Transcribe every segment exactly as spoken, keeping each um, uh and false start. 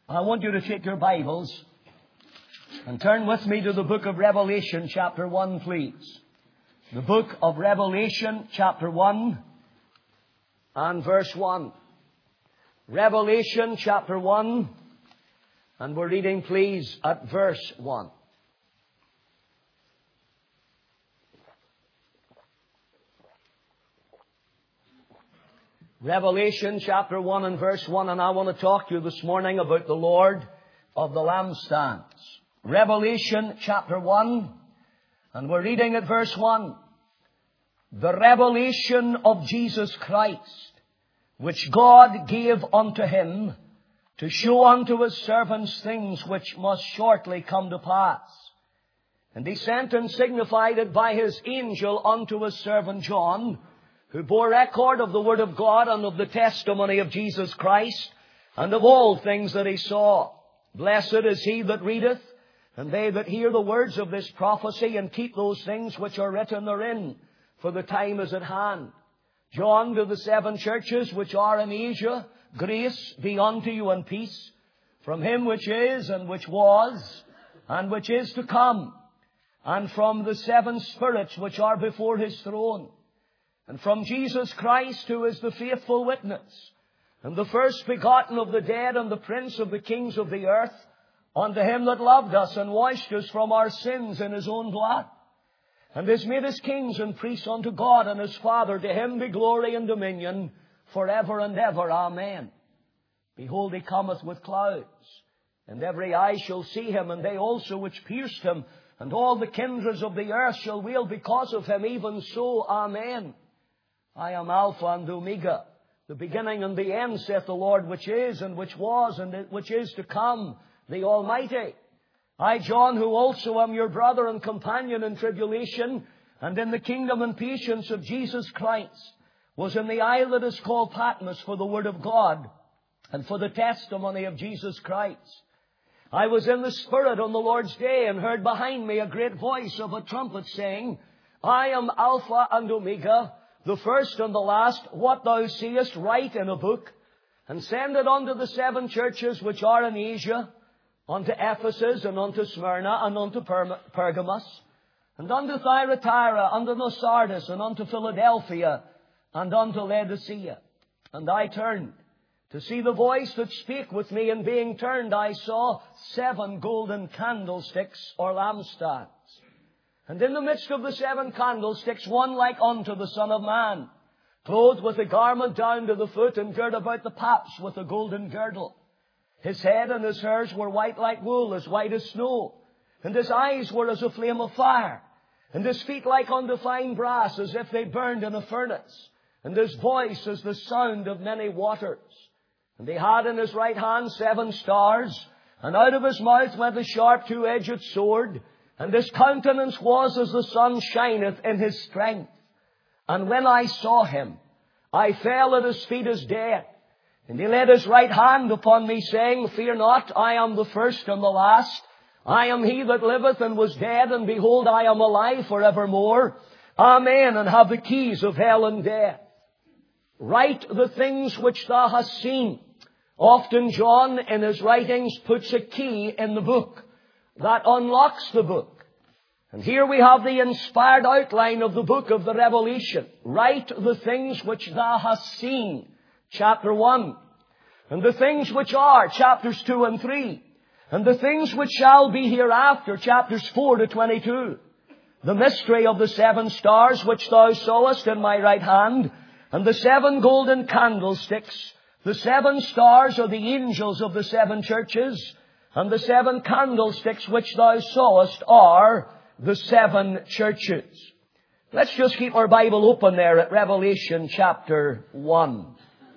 I want you to take your Bibles and turn with me to the book of Revelation, chapter one, please. The book of Revelation, chapter one, and verse one. Revelation, chapter one, and we're reading, please, at verse one. Revelation chapter one and verse one, and I want to talk to you this morning about the Lord of the lampstands. Revelation chapter one, and we're reading at verse one. The revelation of Jesus Christ, which God gave unto him, to show unto his servants things which must shortly come to pass. And he sent and signified it by his angel unto his servant John, who bore record of the word of God and of the testimony of Jesus Christ, and of all things that he saw. Blessed is he that readeth, and they that hear the words of this prophecy, and keep those things which are written therein, for the time is at hand. John, to the seven churches which are in Asia, grace be unto you and peace, from him which is, and which was, and which is to come, and from the seven spirits which are before his throne, and from Jesus Christ, who is the faithful witness, and the first begotten of the dead, and the prince of the kings of the earth, unto him that loved us, and washed us from our sins in his own blood, and has made us kings and priests unto God and his Father. To him be glory and dominion forever and ever. Amen. Behold, he cometh with clouds, and every eye shall see him, and they also which pierced him, and all the kindreds of the earth shall wail because of him. Even so, amen. I am Alpha and Omega, the beginning and the end, saith the Lord, which is, and which was, and which is to come, the Almighty. I, John, who also am your brother and companion in tribulation, and in the kingdom and patience of Jesus Christ, was in the isle that is called Patmos for the word of God, and for the testimony of Jesus Christ. I was in the Spirit on the Lord's day, and heard behind me a great voice of a trumpet, saying, I am Alpha and Omega, the first and the last. What thou seest, write in a book, and send it unto the seven churches which are in Asia, unto Ephesus, and unto Smyrna, and unto Per- Pergamos, and unto Thyatira, and unto Sardis, and unto Philadelphia, and unto Laodicea. And I turned to see the voice that spake with me, and being turned, I saw seven golden candlesticks or lampstands. And in the midst of the seven candlesticks, one like unto the Son of Man, clothed with a garment down to the foot, and girt about the paps with a golden girdle. His head and his hairs were white like wool, as white as snow. And his eyes were as a flame of fire. And his feet like unto fine brass, as if they burned in a furnace. And his voice as the sound of many waters. And he had in his right hand seven stars, and out of his mouth went a sharp two-edged sword, and his countenance was as the sun shineth in his strength. And when I saw him, I fell at his feet as dead. And he laid his right hand upon me, saying, Fear not, I am the first and the last. I am he that liveth and was dead, and behold, I am alive forevermore. Amen, and have the keys of hell and death. Write the things which thou hast seen. Often John in his writings puts a key in the book that unlocks the book. And here we have the inspired outline of the book of the Revelation. Write the things which thou hast seen, chapter one. And the things which are, chapters two and three. And the things which shall be hereafter, chapters four to twenty-two. The mystery of the seven stars which thou sawest in my right hand, and the seven golden candlesticks. The seven stars are the angels of the seven churches, and the seven candlesticks which thou sawest are the seven churches. Let's just keep our Bible open there at Revelation chapter one.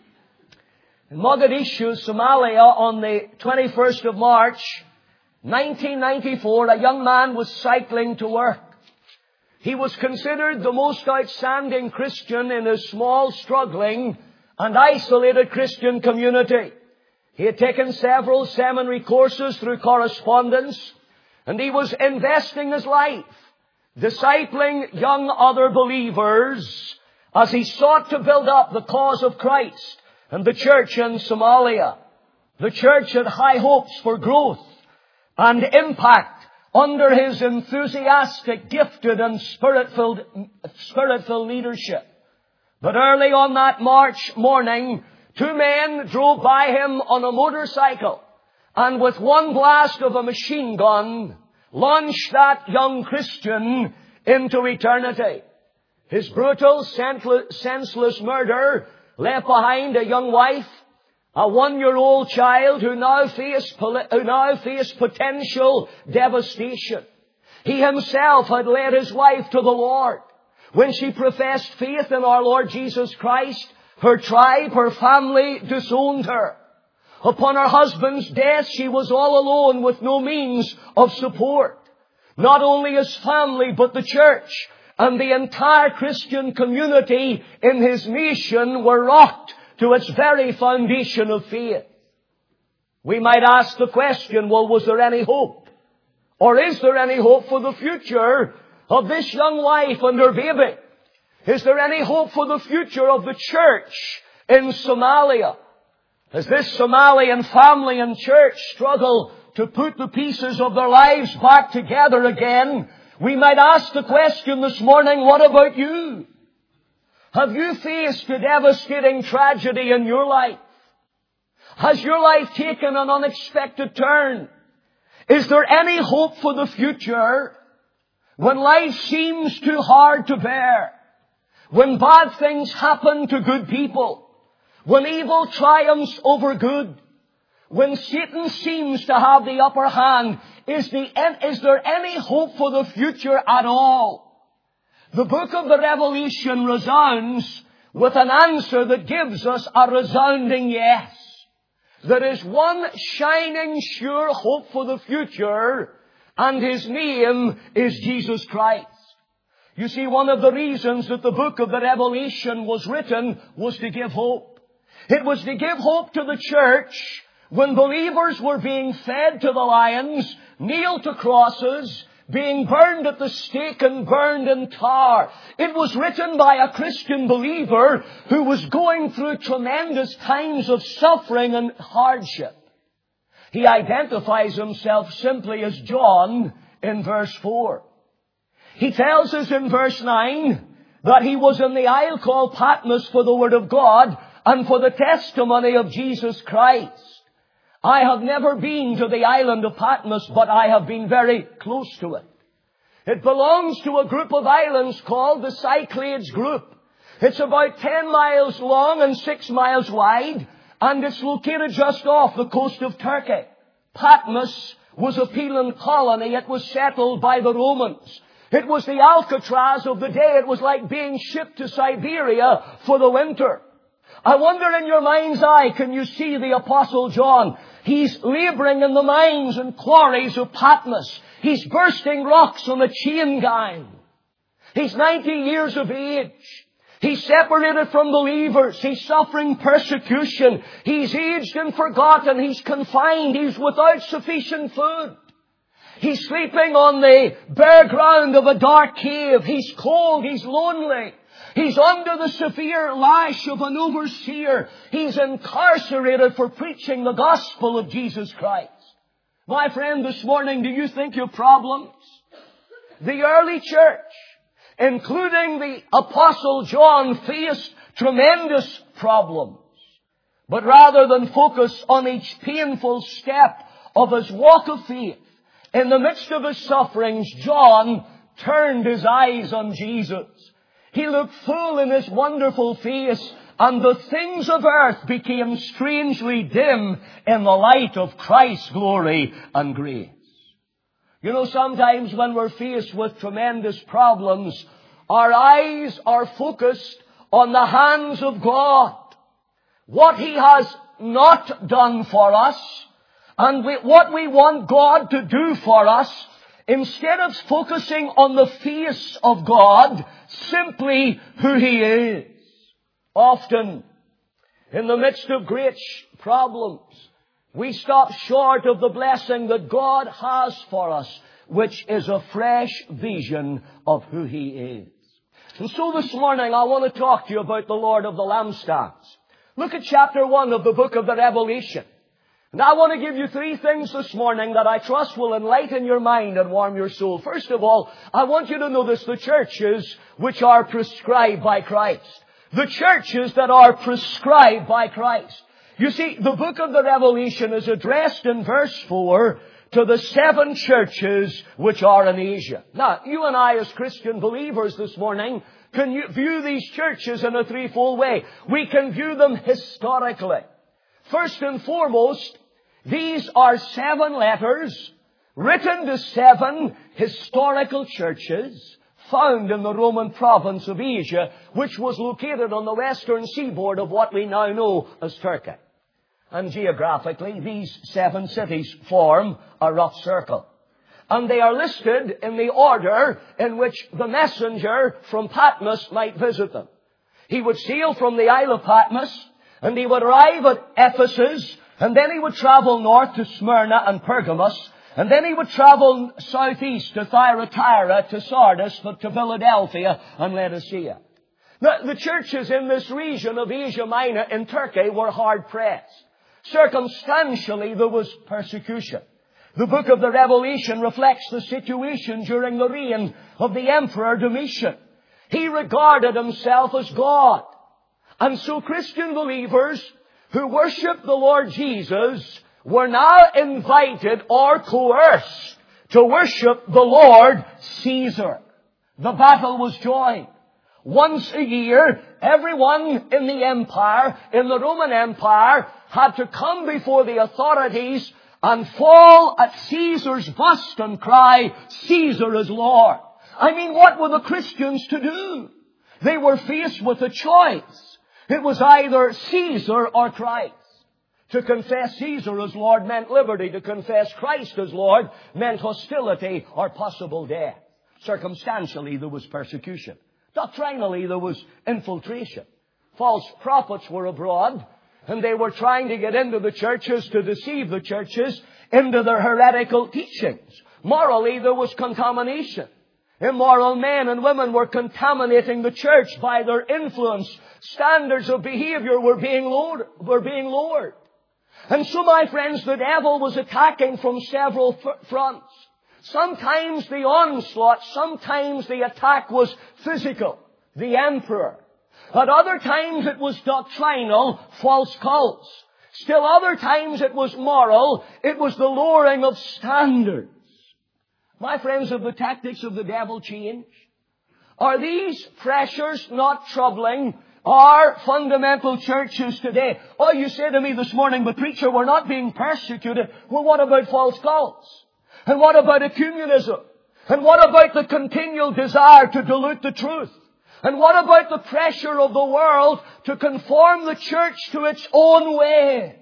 In Mogadishu, Somalia, on the twenty-first of March, nineteen ninety-four, a young man was cycling to work. He was considered the most outstanding Christian in his small, struggling, and isolated Christian community. He had taken several seminary courses through correspondence, and he was investing his life, discipling young other believers as he sought to build up the cause of Christ and the church in Somalia. The church had high hopes for growth and impact under his enthusiastic, gifted, and spirit-filled, spirit-filled leadership. But early on that March morning, two men drove by him on a motorcycle and with one blast of a machine gun launched that young Christian into eternity. His brutal, senseless murder left behind a young wife, a one-year-old child who now faced, who now faced potential devastation. He himself had led his wife to the Lord. When she professed faith in our Lord Jesus Christ, her tribe, her family disowned her. Upon her husband's death, she was all alone with no means of support. Not only his family, but the church and the entire Christian community in his nation were rocked to its very foundation of faith. We might ask the question, well, was there any hope? Or is there any hope for the future of this young wife and her baby? Is there any hope for the future of the church in Somalia? As this Somalian family and church struggle to put the pieces of their lives back together again, we might ask the question this morning, what about you? Have you faced a devastating tragedy in your life? Has your life taken an unexpected turn? Is there any hope for the future when life seems too hard to bear? When bad things happen to good people? When evil triumphs over good? When Satan seems to have the upper hand? Is, the, is there any hope for the future at all? The book of the Revelation resounds with an answer that gives us a resounding yes. There is one shining, sure hope for the future, and his name is Jesus Christ. You see, one of the reasons that the book of the Revelation was written was to give hope. It was to give hope to the church when believers were being fed to the lions, nailed to crosses, being burned at the stake and burned in tar. It was written by a Christian believer who was going through tremendous times of suffering and hardship. He identifies himself simply as John in verse four. He tells us in verse nine that he was in the isle called Patmos for the word of God and for the testimony of Jesus Christ. I have never been to the island of Patmos, but I have been very close to it. It belongs to a group of islands called the Cyclades group. It's about ten miles long and six miles wide, and it's located just off the coast of Turkey. Patmos was a Pelan colony. It was settled by the Romans. It was the Alcatraz of the day. It was like being shipped to Siberia for the winter. I wonder, in your mind's eye, can you see the Apostle John? He's laboring in the mines and quarries of Patmos. He's bursting rocks on a chain gang. He's ninety years of age. He's separated from believers. He's suffering persecution. He's aged and forgotten. He's confined. He's without sufficient food. He's sleeping on the bare ground of a dark cave. He's cold. He's lonely. He's under the severe lash of an overseer. He's incarcerated for preaching the gospel of Jesus Christ. My friend, this morning, do you think your problems? The early church, including the Apostle John, faced tremendous problems. But rather than focus on each painful step of his walk of faith, in the midst of his sufferings, John turned his eyes on Jesus. He looked full in his wonderful face, and the things of earth became strangely dim in the light of Christ's glory and grace. You know, sometimes when we're faced with tremendous problems, our eyes are focused on the hands of God. What He has not done for us, and we, what we want God to do for us, instead of focusing on the face of God, simply who He is. Often, in the midst of great problems, we stop short of the blessing that God has for us, which is a fresh vision of who He is. And so this morning I want to talk to you about the Lord of the lampstands. Look at chapter one of the book of the Revelation. And I want to give you three things this morning that I trust will enlighten your mind and warm your soul. First of all, I want you to notice the churches which are prescribed by Christ. The churches that are prescribed by Christ. You see, the book of the Revelation is addressed in verse four to the seven churches which are in Asia. Now, you and I as Christian believers this morning can view these churches in a threefold way. We can view them historically. First and foremost, these are seven letters written to seven historical churches found in the Roman province of Asia, which was located on the western seaboard of what we now know as Turkey. And geographically, these seven cities form a rough circle. And they are listed in the order in which the messenger from Patmos might visit them. He would sail from the Isle of Patmos, and he would arrive at Ephesus, and then he would travel north to Smyrna and Pergamos, and then he would travel southeast to Thyatira, to Sardis, to Philadelphia and Laodicea. Now, the churches in this region of Asia Minor in Turkey were hard pressed. Circumstantially, there was persecution. The book of the Revelation reflects the situation during the reign of the Emperor Domitian. He regarded himself as God. And so Christian believers who worship the Lord Jesus were now invited or coerced to worship the Lord Caesar. The battle was joined. Once a year, everyone in the empire, in the Roman Empire, had to come before the authorities and fall at Caesar's bust and cry, "Caesar is Lord." I mean, what were the Christians to do? They were faced with a choice. It was either Caesar or Christ. To confess Caesar as Lord meant liberty. To confess Christ as Lord meant hostility or possible death. Circumstantially, there was persecution. Doctrinally, there was infiltration. False prophets were abroad, and they were trying to get into the churches to deceive the churches into their heretical teachings. Morally, there was contamination. Immoral men and women were contaminating the church by their influence. Standards of behavior were being lowered. Were being lowered. And so, my friends, the devil was attacking from several fronts. Sometimes the onslaught, sometimes the attack was physical, the emperor. At other times it was doctrinal, false cults. Still other times it was moral, it was the lowering of standards. My friends, have the tactics of the devil changed? Are these pressures not troubling our fundamental churches today? Oh, you say to me this morning, but preacher, we're not being persecuted. Well, what about false cults? And what about ecumenism? And what about the continual desire to dilute the truth? And what about the pressure of the world to conform the church to its own ways?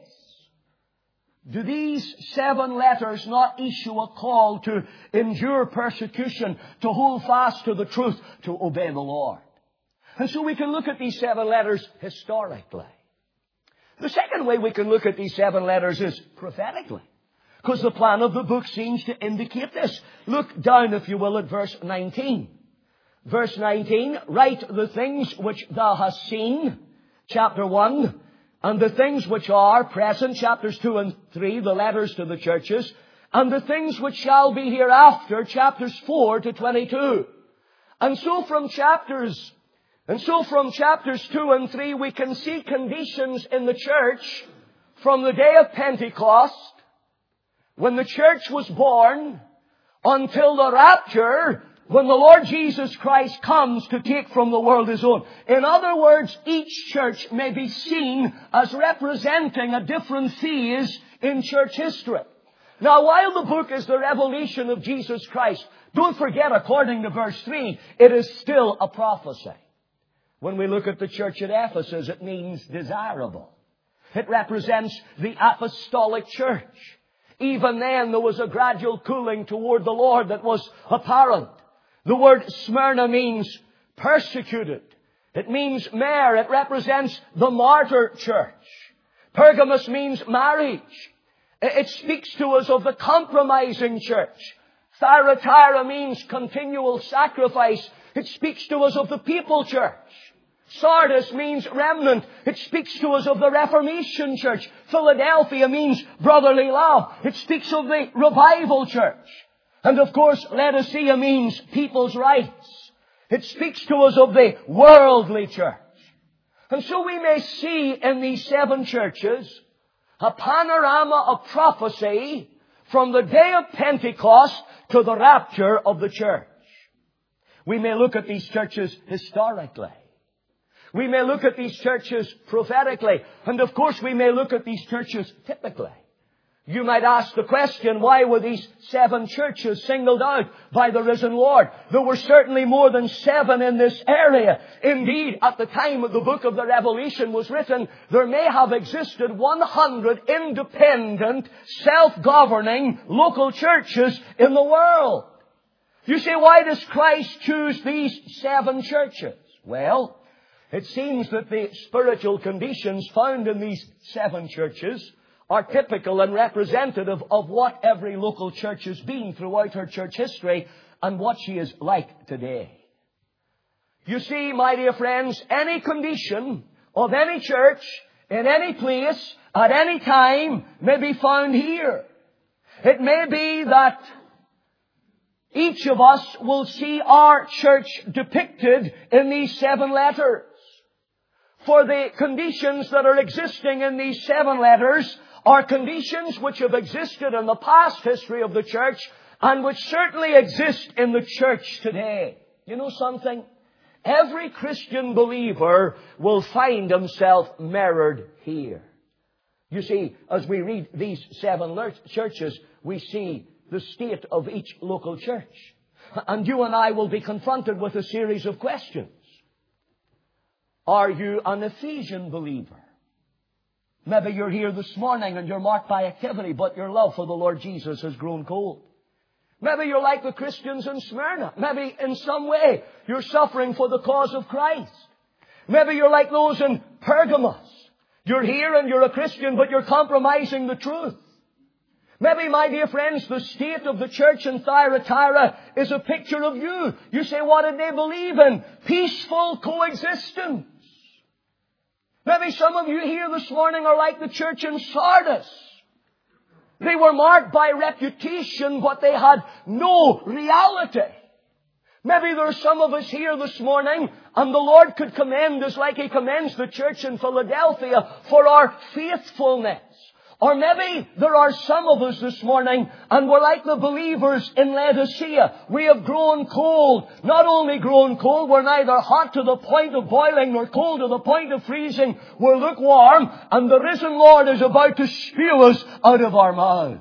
Do these seven letters not issue a call to endure persecution, to hold fast to the truth, to obey the Lord? And so we can look at these seven letters historically. The second way we can look at these seven letters is prophetically. Because the plan of the book seems to indicate this. Look down, if you will, at verse nineteen. Verse nineteen, write the things which thou hast seen, chapter one, and the things which are present, chapters two and three, the letters to the churches, and the things which shall be hereafter, chapters four to twenty-two. And so from chapters, and so from chapters two and three, we can see conditions in the church from the day of Pentecost, when the church was born, until the rapture, when the Lord Jesus Christ comes to take from the world His own. In other words, each church may be seen as representing a different phase in church history. Now, while the book is the revelation of Jesus Christ, don't forget, according to verse three, it is still a prophecy. When we look at the church at Ephesus, it means desirable. It represents the apostolic church. Even then, there was a gradual cooling toward the Lord that was apparent. The word Smyrna means persecuted. It means mare. It represents the martyr church. Pergamos means marriage. It speaks to us of the compromising church. Thyatira means continual sacrifice. It speaks to us of the people church. Sardis means remnant. It speaks to us of the Reformation church. Philadelphia means brotherly love. It speaks of the revival church. And of course, Laodicea means people's rights. It speaks to us of the worldly church. And so we may see in these seven churches a panorama of prophecy from the day of Pentecost to the rapture of the church. We may look at these churches historically. We may look at these churches prophetically. And of course we may look at these churches typically. You might ask the question, why were these seven churches singled out by the risen Lord? There were certainly more than seven in this area. Indeed, at the time of the book of the Revelation was written, there may have existed one hundred independent, self-governing local churches in the world. You say, why does Christ choose these seven churches? Well, it seems that the spiritual conditions found in these seven churches are typical and representative of what every local church has been throughout her church history and what she is like today. You see, my dear friends, any condition of any church, in any place, at any time, may be found here. It may be that each of us will see our church depicted in these seven letters. For the conditions that are existing in these seven letters are conditions which have existed in the past history of the church and which certainly exist in the church today. You know something? Every Christian believer will find himself mirrored here. You see, as we read these seven churches, we see the state of each local church. And you and I will be confronted with a series of questions. Are you an Ephesian believer? Maybe you're here this morning and you're marked by activity, but your love for the Lord Jesus has grown cold. Maybe you're like the Christians in Smyrna. Maybe in some way you're suffering for the cause of Christ. Maybe you're like those in Pergamos. You're here and you're a Christian, but you're compromising the truth. Maybe, my dear friends, the state of the church in Thyatira is a picture of you. You say, what did they believe in? Peaceful coexistence. Maybe some of you here this morning are like the church in Sardis. They were marked by reputation, but they had no reality. Maybe there are some of us here this morning, and the Lord could commend us like He commends the church in Philadelphia for our faithfulness. Or maybe there are some of us this morning, and we're like the believers in Laodicea. We have grown cold. Not only grown cold, we're neither hot to the point of boiling nor cold to the point of freezing. We're lukewarm, and the risen Lord is about to spew us out of our mouths.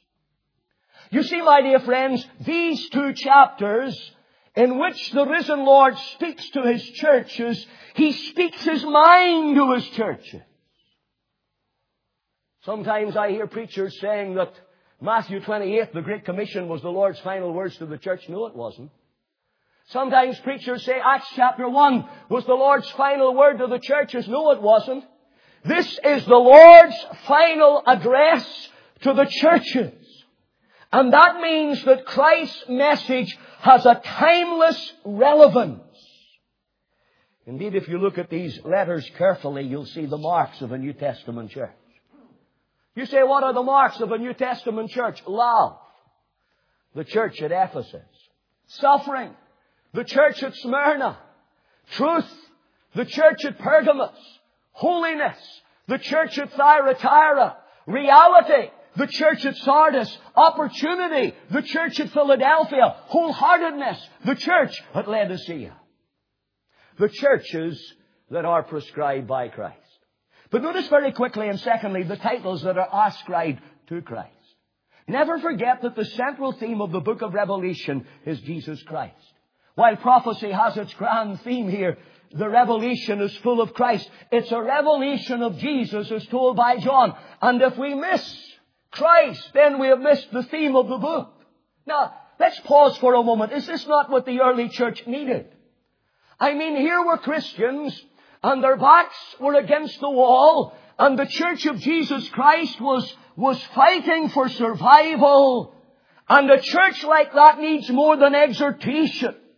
You see, my dear friends, these two chapters in which the risen Lord speaks to His churches, He speaks His mind to His churches. Sometimes I hear preachers saying that Matthew twenty-eight, the Great Commission, was the Lord's final words to the church. No, it wasn't. Sometimes preachers say Acts chapter one was the Lord's final word to the churches. No, it wasn't. This is the Lord's final address to the churches. And that means that Christ's message has a timeless relevance. Indeed, if you look at these letters carefully, you'll see the marks of a New Testament church. You say, what are the marks of a New Testament church? Love. The church at Ephesus. Suffering. The church at Smyrna. Truth. The church at Pergamos. Holiness. The church at Thyatira. Reality. The church at Sardis. Opportunity. The church at Philadelphia. Wholeheartedness. The church at Laodicea. The churches that are prescribed by Christ. But notice very quickly and secondly the titles that are ascribed to Christ. Never forget that the central theme of the book of Revelation is Jesus Christ. While prophecy has its grand theme here, the revelation is full of Christ. It's a revelation of Jesus as told by John. And if we miss Christ, then we have missed the theme of the book. Now, let's pause for a moment. Is this not what the early church needed? I mean, here were Christians, and their backs were against the wall, and the church of Jesus Christ was, was fighting for survival. And a church like that needs more than exhortation.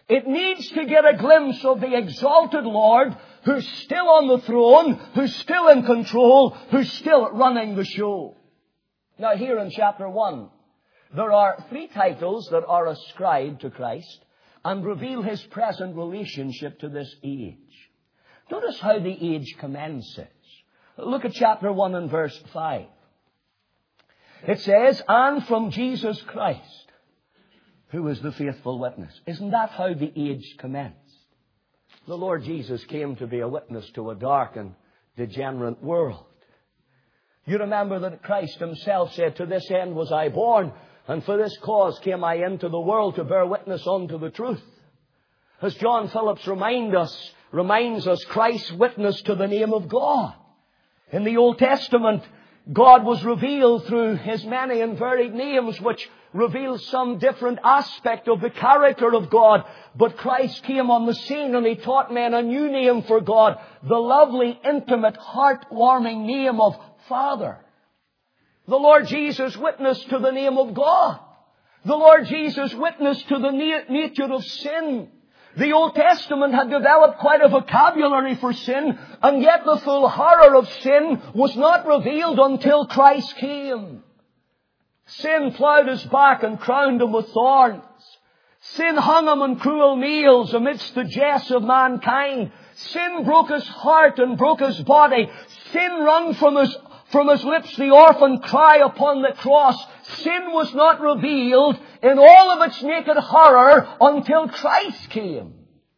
It needs to get a glimpse of the exalted Lord who's still on the throne, who's still in control, who's still running the show. Now here in chapter one, there are three titles that are ascribed to Christ and reveal His present relationship to this age. Notice how the age commences. Look at chapter one and verse five. It says, and from Jesus Christ, who is the faithful witness. Isn't that how the age commenced? The Lord Jesus came to be a witness to a dark and degenerate world. You remember that Christ Himself said, to this end was I born, and for this cause came I into the world to bear witness unto the truth. As John Phillips remind us, reminds us, Christ witnessed to the name of God. In the Old Testament, God was revealed through His many and varied names, which reveal some different aspect of the character of God. But Christ came on the scene and He taught men a new name for God, the lovely, intimate, heart-warming name of Father. The Lord Jesus witnessed to the name of God. The Lord Jesus witnessed to the na- nature of sin. The Old Testament had developed quite a vocabulary for sin, and yet the full horror of sin was not revealed until Christ came. Sin plowed His back and crowned Him with thorns. Sin hung Him on cruel nails amidst the jests of mankind. Sin broke His heart and broke His body. Sin wrung from His, from His lips the orphan cry upon the cross. Sin was not revealed in all of its naked horror until Christ came.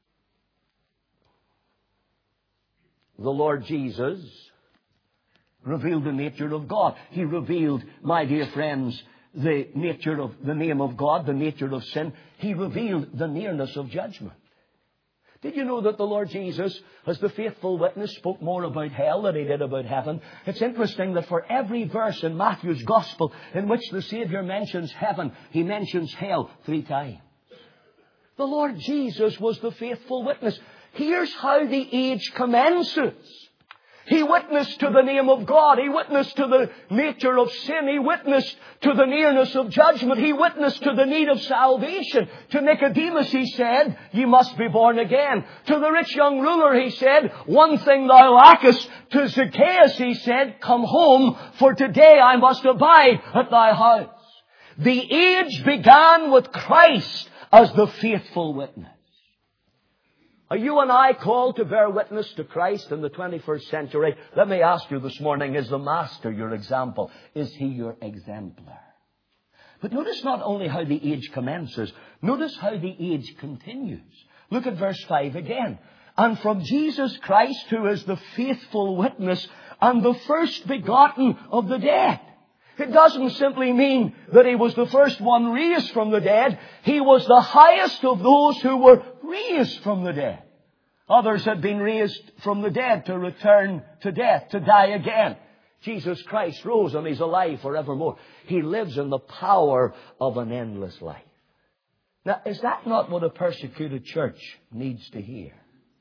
The Lord Jesus revealed the nature of God. He revealed, my dear friends, the nature of the name of God, the nature of sin. He revealed the nearness of judgment. Did you know that the Lord Jesus, as the faithful witness, spoke more about hell than He did about heaven? It's interesting that for every verse in Matthew's Gospel in which the Savior mentions heaven, He mentions hell three times. The Lord Jesus was the faithful witness. Here's how the age commences. He witnessed to the name of God. He witnessed to the nature of sin. He witnessed to the nearness of judgment. He witnessed to the need of salvation. To Nicodemus He said, "You must be born again." To the rich young ruler He said, "One thing thou lackest." To Zacchaeus He said, "Come home, for today I must abide at thy house." The age began with Christ as the faithful witness. Are you and I called to bear witness to Christ in the twenty-first century? Let me ask you this morning, is the Master your example? Is He your exemplar? But notice not only how the age commences, notice how the age continues. Look at verse five again. And from Jesus Christ, who is the faithful witness and the first begotten of the dead. It doesn't simply mean that He was the first one raised from the dead. He was the highest of those who were raised from the dead. Others had been raised from the dead to return to death, to die again. Jesus Christ rose and He's alive forevermore. He lives in the power of an endless life. Now, is that not what a persecuted church needs to hear?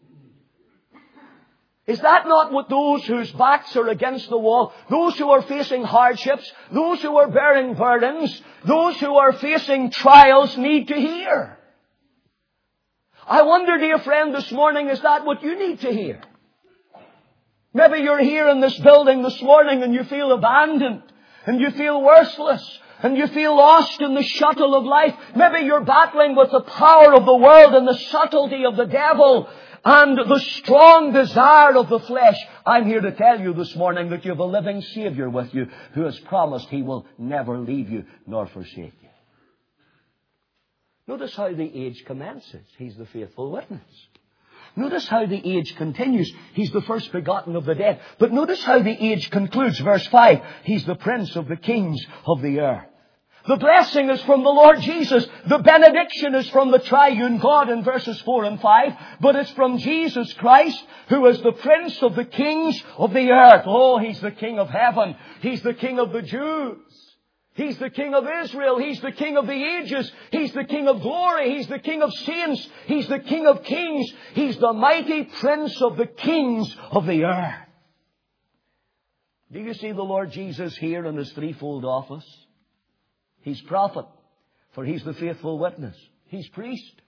Is that not what those whose backs are against the wall, those who are facing hardships, those who are bearing burdens, those who are facing trials need to hear? I wonder, dear friend, this morning, is that what you need to hear? Maybe you're here in this building this morning and you feel abandoned, and you feel worthless, and you feel lost in the shuttle of life. Maybe you're battling with the power of the world and the subtlety of the devil and the strong desire of the flesh. I'm here to tell you this morning that you have a living Savior with you who has promised He will never leave you nor forsake you. Notice how the age commences. He's the faithful witness. Notice how the age continues. He's the first begotten of the dead. But notice how the age concludes. Verse five. He's the Prince of the kings of the earth. The blessing is from the Lord Jesus. The benediction is from the triune God in verses four and five. But it's from Jesus Christ, who is the Prince of the kings of the earth. Oh, He's the King of heaven. He's the King of the Jews. He's the King of Israel. He's the King of the ages. He's the King of glory. He's the King of saints. He's the King of kings. He's the mighty Prince of the kings of the earth. Do you see the Lord Jesus here in His threefold office? He's prophet, for He's the faithful witness. He's priest,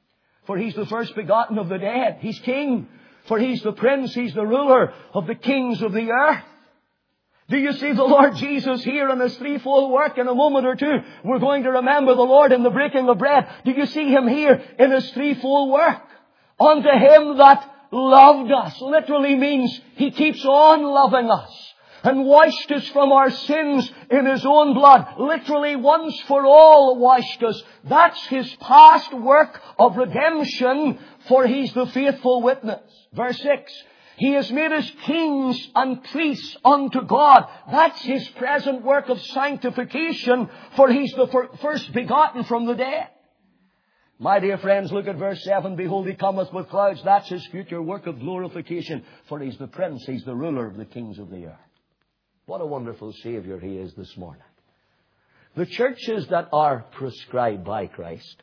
for He's the first begotten of the dead. He's King, for He's the Prince, He's the ruler of the kings of the earth. Do you see the Lord Jesus here in His threefold work? In a moment or two, we're going to remember the Lord in the breaking of bread. Do you see Him here in His threefold work? Unto Him that loved us literally means He keeps on loving us and washed us from our sins in His own blood. Literally once for all washed us. That's His past work of redemption, for He's the faithful witness. Verse six. He has made us kings and priests unto God. That's His present work of sanctification, for He's the first begotten from the dead. My dear friends, look at verse seven. Behold, He cometh with clouds. That's His future work of glorification, for He's the Prince, He's the ruler of the kings of the earth. What a wonderful Savior He is this morning. The churches that are prescribed by Christ,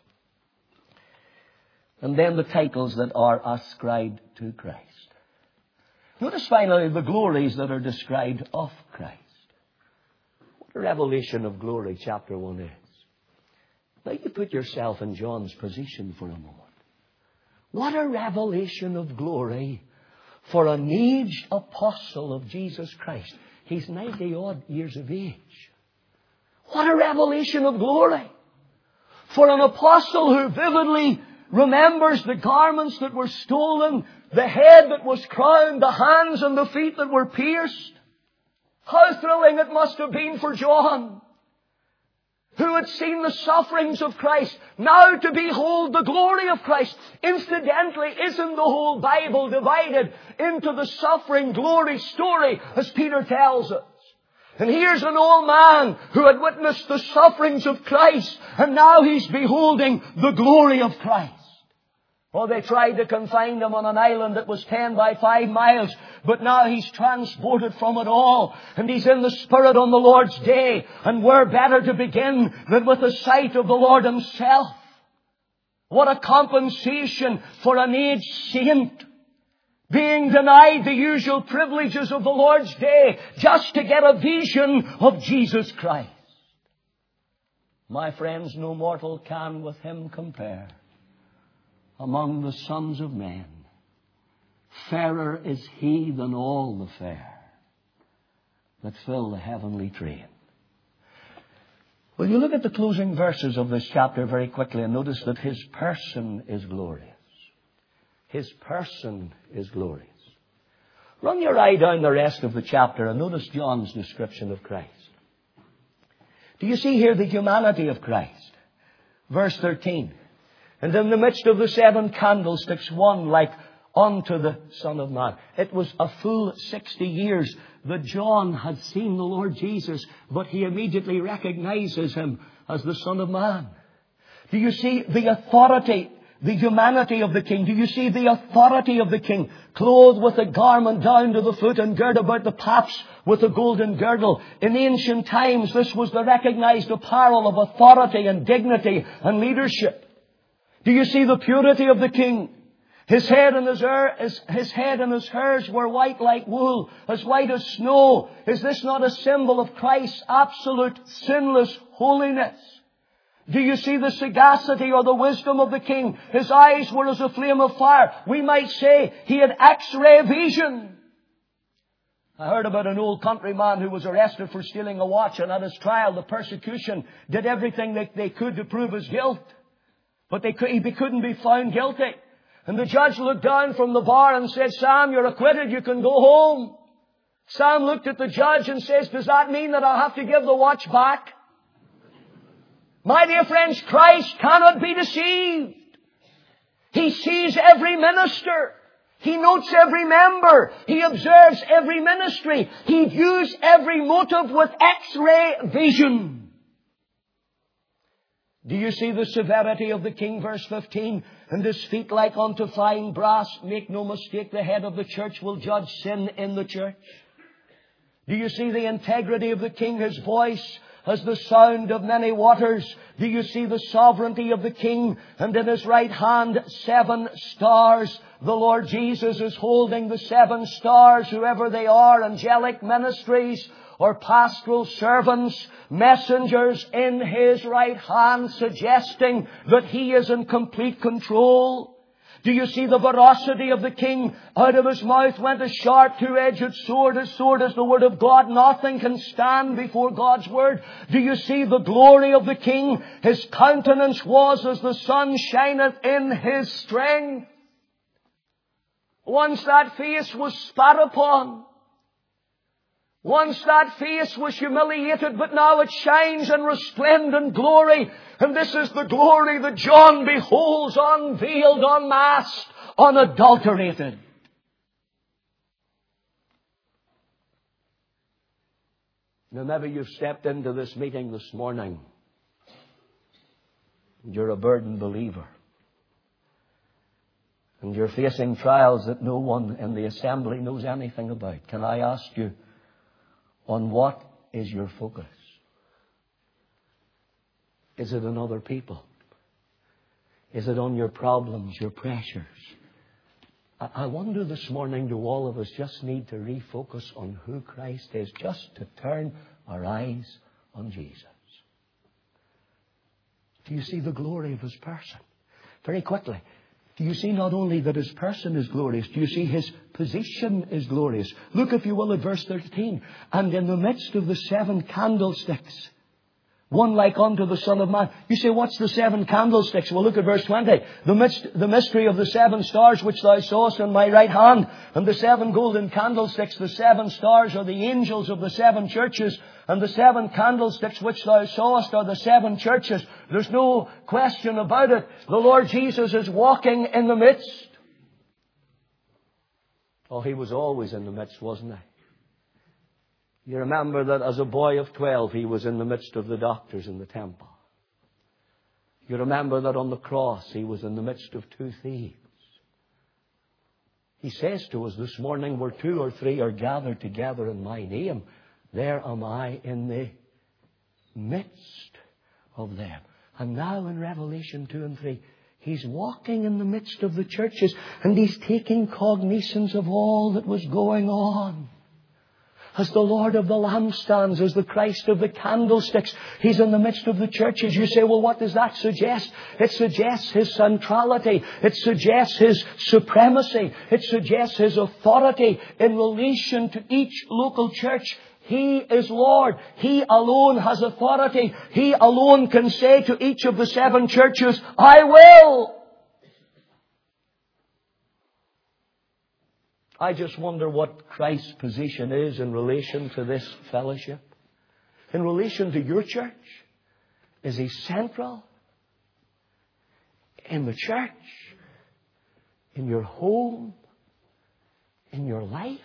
and then the titles that are ascribed to Christ. Notice finally the glories that are described of Christ. What a revelation of glory chapter one is. Now you put yourself in John's position for a moment. What a revelation of glory for an aged apostle of Jesus Christ. He's ninety odd years of age. What a revelation of glory for an apostle who vividly remembers the garments that were stolen, the head that was crowned, the hands and the feet that were pierced. How thrilling it must have been for John, who had seen the sufferings of Christ, now to behold the glory of Christ. Incidentally, isn't the whole Bible divided into the suffering glory story, as Peter tells us? And here's an old man who had witnessed the sufferings of Christ, and now he's beholding the glory of Christ. Well, they tried to confine him on an island that was ten by five miles, but now he's transported from it all, and he's in the Spirit on the Lord's day. And where better to begin than with the sight of the Lord Himself? What a compensation for an aged saint, being denied the usual privileges of the Lord's day just to get a vision of Jesus Christ. My friends, no mortal can with Him compare. Among the sons of men, fairer is He than all the fair that fill the heavenly train. Well, you look at the closing verses of this chapter very quickly and notice that His person is glorious. His person is glorious. Run your eye down the rest of the chapter and notice John's description of Christ. Do you see here the humanity of Christ? Verse thirteen. And in the midst of the seven candlesticks, one like unto the Son of Man. It was a full sixty years that John had seen the Lord Jesus, but he immediately recognizes Him as the Son of Man. Do you see the authority, the humanity of the King? Do you see the authority of the King? Clothed with a garment down to the foot and girt about the paps with a golden girdle. In ancient times, this was the recognized apparel of authority and dignity and leadership. Do you see the purity of the King? His head and his hair, his, his head and his hairs were white like wool, as white as snow. Is this not a symbol of Christ's absolute sinless holiness? Do you see the sagacity or the wisdom of the King? His eyes were as a flame of fire. We might say he had X-ray vision. I heard about an old countryman who was arrested for stealing a watch, and at his trial the persecution did everything that they could to prove his guilt. But they, he couldn't be found guilty. And the judge looked down from the bar and said, Sam, you're acquitted. You can go home. Sam looked at the judge and says, does that mean that I'll have to give the watch back? My dear friends, Christ cannot be deceived. He sees every minister. He notes every member. He observes every ministry. He views every motive with X-ray vision. Do you see the severity of the King? Verse fifteen. And his feet like unto fine brass. Make no mistake, the head of the church will judge sin in the church. Do you see the integrity of the King? His voice as the sound of many waters. Do you see the sovereignty of the King? And in His right hand, seven stars. The Lord Jesus is holding the seven stars, whoever they are, angelic ministries or pastoral servants, messengers in His right hand, suggesting that He is in complete control. Do you see the veracity of the King? Out of His mouth went a sharp two-edged sword, as sword as the Word of God. Nothing can stand before God's Word. Do you see the glory of the King? His countenance was as the sun shineth in His strength. Once that face was spat upon. Once that face was humiliated, but now it shines in resplendent glory. And this is the glory that John beholds, unveiled, unmasked, unadulterated. Now maybe you've stepped into this meeting this morning. You're a burdened believer. And you're facing trials that no one in the assembly knows anything about. Can I ask you, on what is your focus? Is it on other people? Is it on your problems, your pressures? I wonder this morning, do all of us just need to refocus on who Christ is, just to turn our eyes on Jesus? Do you see the glory of His person? Very quickly. Do you see not only that His person is glorious, do you see His position is glorious? Look, if you will, at verse thirteen. And in the midst of the seven candlesticks, one like unto the Son of Man. You say, what's the seven candlesticks? Well, look at verse twenty. The, midst, the mystery of the seven stars which thou sawest in my right hand, and the seven golden candlesticks. The seven stars are the angels of the seven churches, and the seven candlesticks which thou sawest are the seven churches. There's no question about it. The Lord Jesus is walking in the midst. Oh, He was always in the midst, wasn't He? You remember that as a boy of twelve, He was in the midst of the doctors in the temple. You remember that on the cross, He was in the midst of two thieves. He says to us this morning, where two or three are gathered together in my name, there am I in the midst of them. And now in Revelation two and three, He's walking in the midst of the churches, and He's taking cognizance of all that was going on. As the Lord of the lampstands, as the Christ of the candlesticks, He's in the midst of the churches. You say, well, what does that suggest? It suggests His centrality. It suggests His supremacy. It suggests His authority in relation to each local church. He is Lord. He alone has authority. He alone can say to each of the seven churches, I will. I just wonder what Christ's position is in relation to this fellowship. In relation to your church. Is He central in the church? In your home? In your life?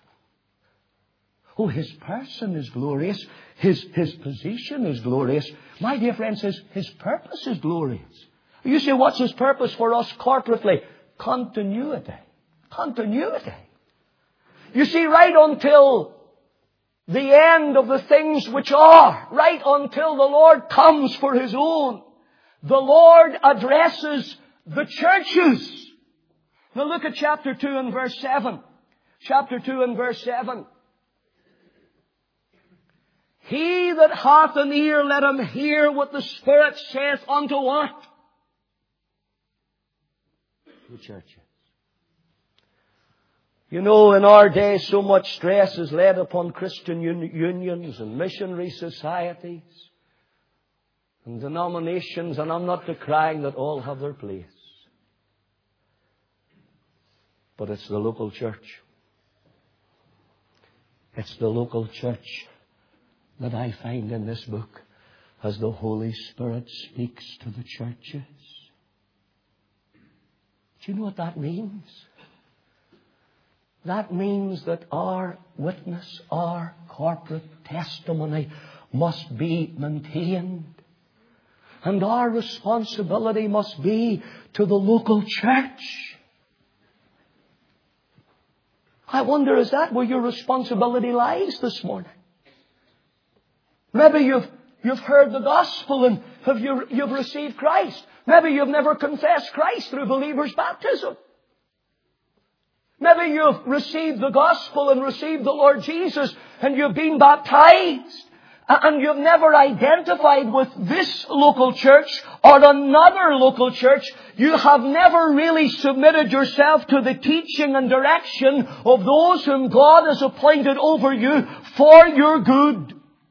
Oh, His person is glorious. His, his position is glorious. My dear friend says His purpose is glorious. You say, what's His purpose for us corporately? Continuity. Continuity. You see, right until the end of the things which are, right until the Lord comes for His own, the Lord addresses the churches. Now look at chapter two and verse seven. Chapter two and verse seven. He that hath an ear, let him hear what the Spirit saith unto what? The churches. You know, in our day, so much stress is laid upon Christian un- unions and missionary societies and denominations, and I'm not decrying that all have their place. But it's the local church. It's the local church that I find in this book as the Holy Spirit speaks to the churches. Do you know what that means? That means that our witness, our corporate testimony must be maintained. And our responsibility must be to the local church. I wonder, is that where your responsibility lies this morning? Maybe you've, you've heard the gospel and have you, you've received Christ. Maybe you've never confessed Christ through believer's baptism. Maybe you've received the gospel and received the Lord Jesus and you've been baptized. and you've never identified with this local church or another local church, you have never really submitted yourself to the teaching and direction of those whom God has appointed over you for your good.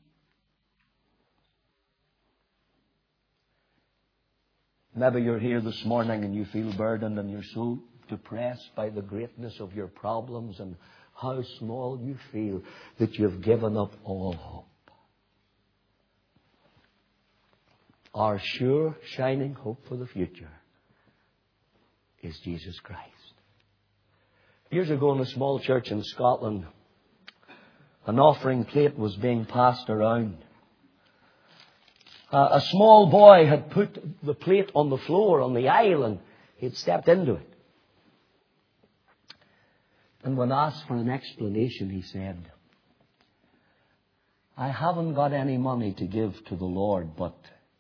Maybe you're here this morning and you feel burdened and you're so depressed by the greatness of your problems and how small you feel that you've given up all hope. Our sure, shining hope for the future is Jesus Christ. Years ago in a small church in Scotland, an offering plate was being passed around. Uh, a small boy had put the plate on the floor, on the aisle, and he'd stepped into it. And when asked for an explanation, he said, I haven't got any money to give to the Lord, but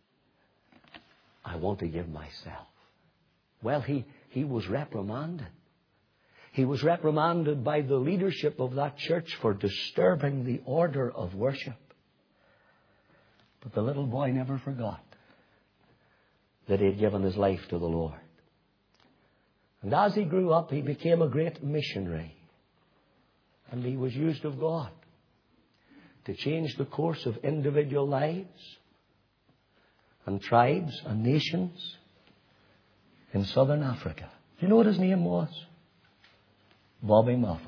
I want to give myself. Well, he, he was reprimanded. He was reprimanded by the leadership of that church for disturbing the order of worship. But the little boy never forgot that he had given his life to the Lord. And as he grew up, he became a great missionary. And he was used of God to change the course of individual lives and tribes and nations in southern Africa. Do you know what his name was? Bobby Moffat.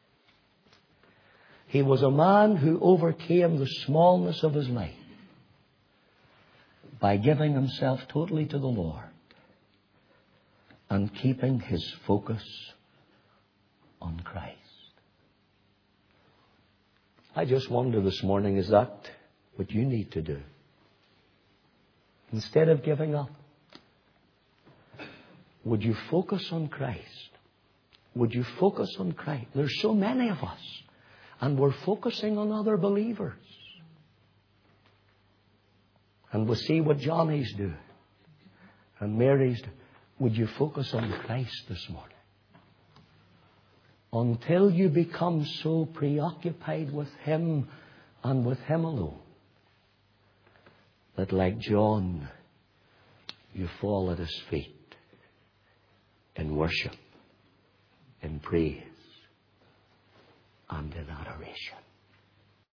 He was a man who overcame the smallness of his life by giving himself totally to the Lord and keeping his focus on Christ. I just wonder this morning, is that what you need to do? Instead of giving up, would you focus on Christ? Would you focus on Christ? There's so many of us, and we're focusing on other believers. And we see what Johnny's do and Mary's do. Would you focus on Christ this morning? Until you become so preoccupied with Him and with Him alone that, like John, you fall at His feet in worship, in praise, and in adoration.